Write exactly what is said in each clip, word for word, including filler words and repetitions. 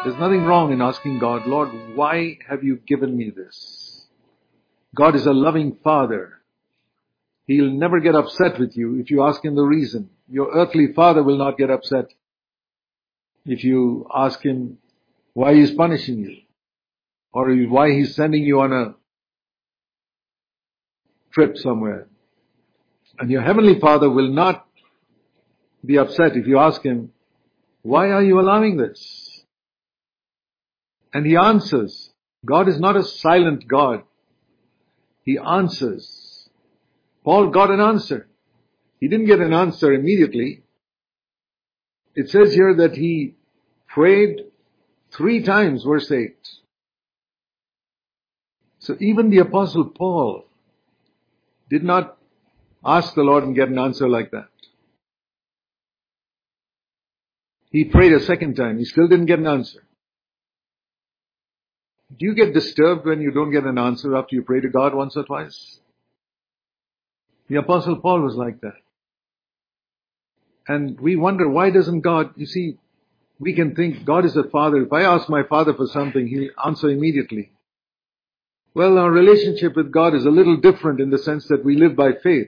There's nothing wrong in asking God, Lord, why have you given me this? God is a loving Father. He'll never get upset with you if you ask Him the reason. Your earthly father will not get upset if you ask Him why He's punishing you or why He's sending you on a trip somewhere. And your heavenly Father will not be upset if you ask Him, why are you allowing this? And He answers. God is not a silent God. He answers. Paul got an answer. He didn't get an answer immediately. It says here that he prayed three times, verse eight. So even the Apostle Paul did not ask the Lord and get an answer like that. He prayed a second time. He still didn't get an answer. Do you get disturbed when you don't get an answer after you pray to God once or twice? The Apostle Paul was like that. And we wonder, why doesn't God, you see, we can think God is a father. If I ask my father for something, He'll answer immediately. Well, our relationship with God is a little different in the sense that we live by faith.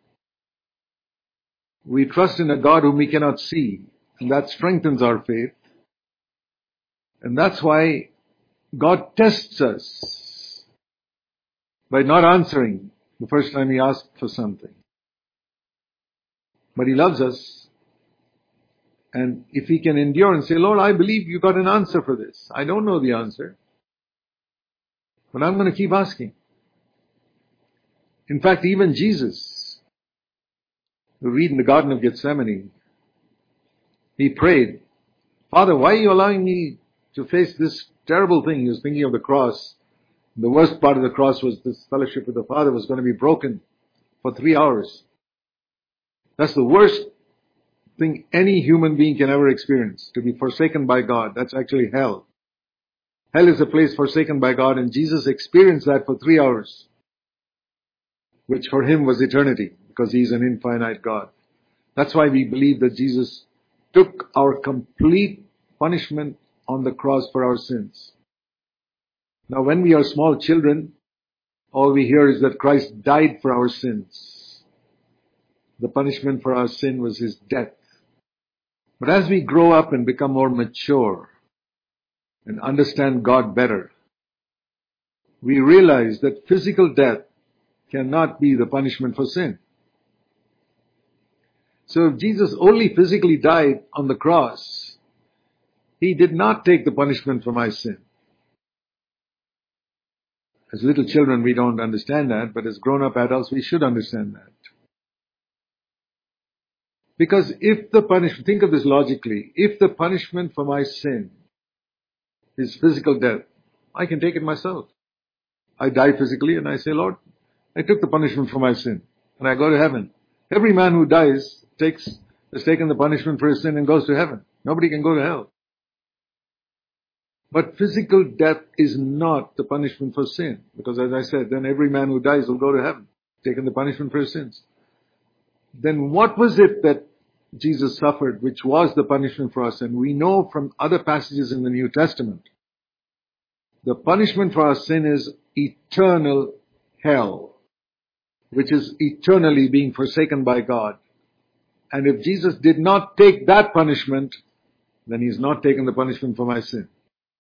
We trust in a God whom we cannot see, and that strengthens our faith. And that's why God tests us by not answering the first time He asked for something. But He loves us. And if He can endure and say, Lord, I believe you got an answer for this. I don't know the answer, but I'm going to keep asking. In fact, even Jesus, we read in the Garden of Gethsemane, He prayed, Father, why are you allowing me to face this terrible thing? He was thinking of the cross. The worst part of the cross was this fellowship with the Father was going to be broken for three hours. That's the worst thing any human being can ever experience, to be forsaken by God. That's actually hell. Hell is a place forsaken by God, and Jesus experienced that for three hours, which for Him was eternity, because He's an infinite God. That's why we believe that Jesus took our complete punishment on the cross for our sins. Now, when we are small children, all we hear is that Christ died for our sins. The punishment for our sin was His death. But as we grow up and become more mature and understand God better, we realize that physical death cannot be the punishment for sin. So if Jesus only physically died on the cross, He did not take the punishment for my sin. As little children, we don't understand that, but as grown-up adults, we should understand that. Because if the punishment, think of this logically, if the punishment for my sin is physical death, I can take it myself. I die physically and I say, Lord, I took the punishment for my sin and I go to heaven. Every man who dies takes, has taken the punishment for his sin and goes to heaven. Nobody can go to hell. But physical death is not the punishment for sin. Because as I said, then every man who dies will go to heaven, taking the punishment for his sins. Then what was it that Jesus suffered, which was the punishment for our sin? We know from other passages in the New Testament, the punishment for our sin is eternal hell, which is eternally being forsaken by God. And if Jesus did not take that punishment, then He's not taken the punishment for my sin.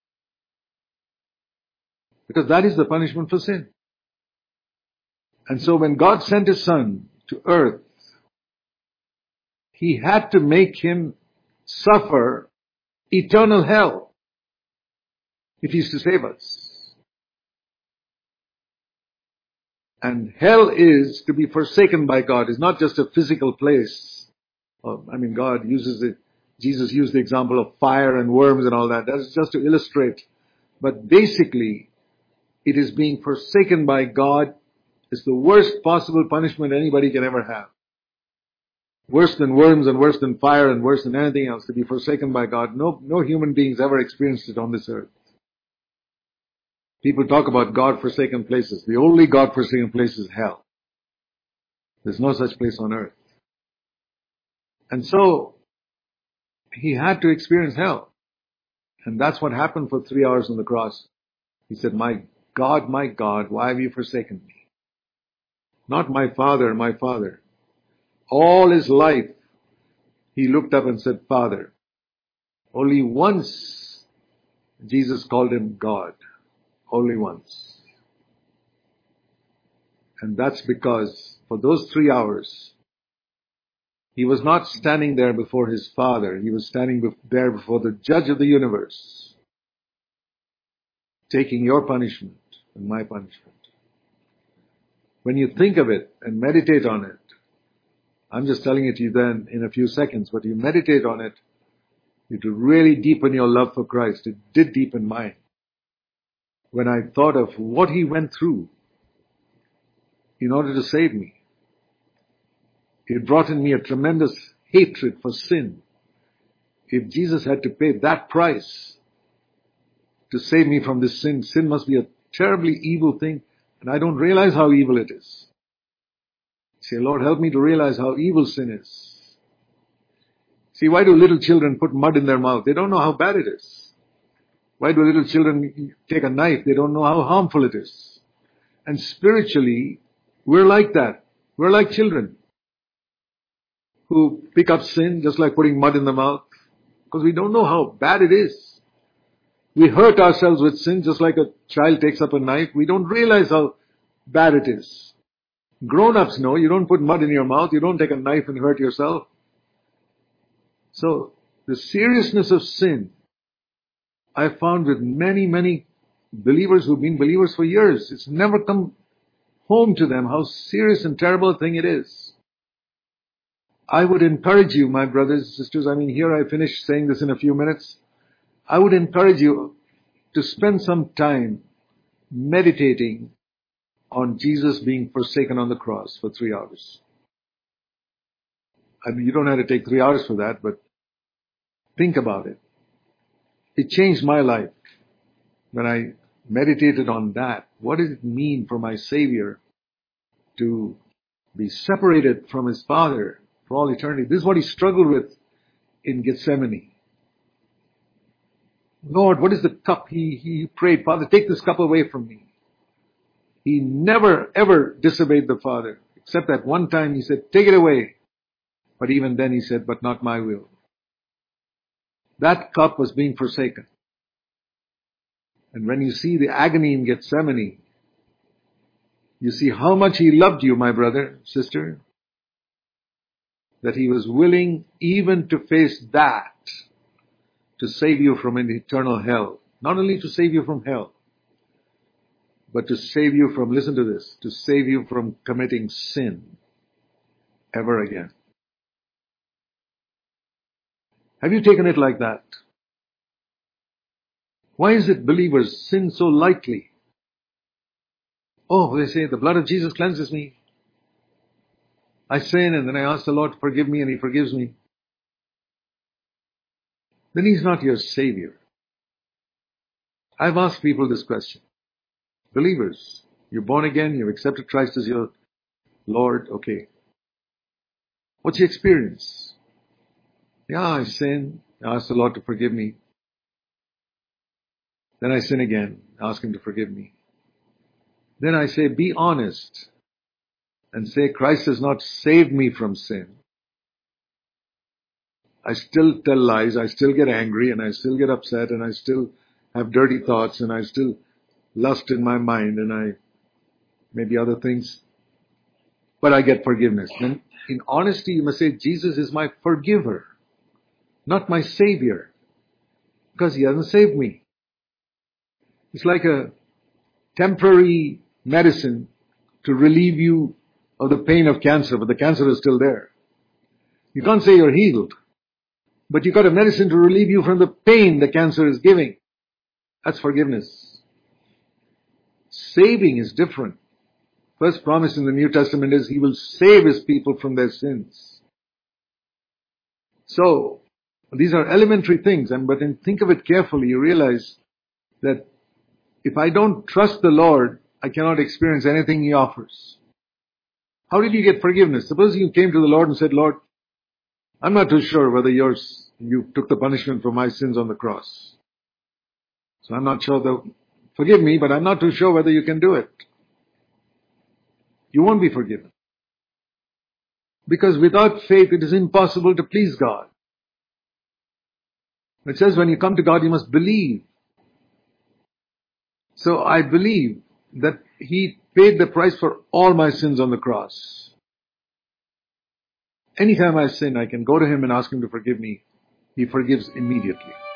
Because that is the punishment for sin. And so when God sent His Son to earth, He had to make Him suffer eternal hell if He's to save us. And hell is to be forsaken by God. It's not just a physical place. Oh, I mean, God uses it. Jesus used the example of fire and worms and all that. That's just to illustrate. But basically, it is being forsaken by God. It's the worst possible punishment anybody can ever have. Worse than worms and worse than fire and worse than anything else, to be forsaken by God. No, no human beings ever experienced it on this earth. People talk about God-forsaken places. The only God-forsaken place is hell. There's no such place on earth. And so, He had to experience hell. And that's what happened for three hours on the cross. He said, my God, my God, why have you forsaken me? Not my Father, my Father. All his life, he looked up and said, Father. Only once Jesus called him God. Only once. And that's because for those three hours, he was not standing there before his Father. He was standing there before the judge of the universe, taking your punishment and my punishment. When you think of it and meditate on it, I'm just telling it to you then in a few seconds, but you meditate on it, it will really deepen your love for Christ. It did deepen mine. When I thought of what he went through in order to save me, it brought in me a tremendous hatred for sin. If Jesus had to pay that price to save me from this sin, sin must be a terribly evil thing, and I don't realize how evil it is. Say, Lord, help me to realize how evil sin is. See, why do little children put mud in their mouth? They don't know how bad it is. Why do little children take a knife? They don't know how harmful it is. And spiritually, we're like that. We're like children who pick up sin just like putting mud in the mouth because we don't know how bad it is. We hurt ourselves with sin just like a child takes up a knife. We don't realize how bad it is. Grown-ups know you don't put mud in your mouth, you don't take a knife and hurt yourself. So, the seriousness of sin, I found with many, many believers who've been believers for years, it's never come home to them how serious and terrible a thing it is. I would encourage you, my brothers and sisters, I mean, here I finish saying this in a few minutes. I would encourage you to spend some time meditating on Jesus being forsaken on the cross for three hours. I mean, you don't have to take three hours for that, but think about it. It changed my life when I meditated on that. What does it mean for my Savior to be separated from his Father for all eternity? This is what he struggled with in Gethsemane. Lord, what is the cup? He, he prayed, Father, take this cup away from me. He never, ever disobeyed the Father, except that one time he said, take it away. But even then he said, but not my will. That cup was being forsaken. And when you see the agony in Gethsemane, you see how much he loved you, my brother, sister, that he was willing even to face that to save you from an eternal hell. Not only to save you from hell, but to save you from, listen to this, to save you from committing sin ever again. Have you taken it like that? Why is it believers sin so lightly? Oh, they say, the blood of Jesus cleanses me. I sin and then I ask the Lord to forgive me and he forgives me. Then he's not your Savior. I've asked people this question. Believers, you're born again, you've accepted Christ as your Lord, okay. What's your experience? Yeah, I sin, I ask the Lord to forgive me. Then I sin again, ask him to forgive me. Then I say, be honest and say, Christ has not saved me from sin. I still tell lies, I still get angry, and I still get upset, and I still have dirty thoughts, and I still lust in my mind, and I maybe other things. But I get forgiveness. Then in honesty, you must say, Jesus is my forgiver, not my Savior, because he hasn't saved me. It's like a temporary medicine to relieve you of the pain of cancer, but the cancer is still there. You can't say you're healed, but you got a medicine to relieve you from the pain the cancer is giving. That's forgiveness. Saving is different. First promise in the New Testament is he will save his people from their sins. So, these are elementary things, and but in, think of it carefully, you realize that if I don't trust the Lord, I cannot experience anything he offers. How did you get forgiveness? Suppose you came to the Lord and said, Lord, I'm not too sure whether yours, you took the punishment for my sins on the cross. So I'm not sure the, forgive me, but I'm not too sure whether you can do it. You won't be forgiven. Because without faith it is impossible to please God. It says when you come to God you must believe. So I believe that He paid the price for all my sins on the cross. Anytime I sin, I can go to Him and ask Him to forgive me. He forgives immediately.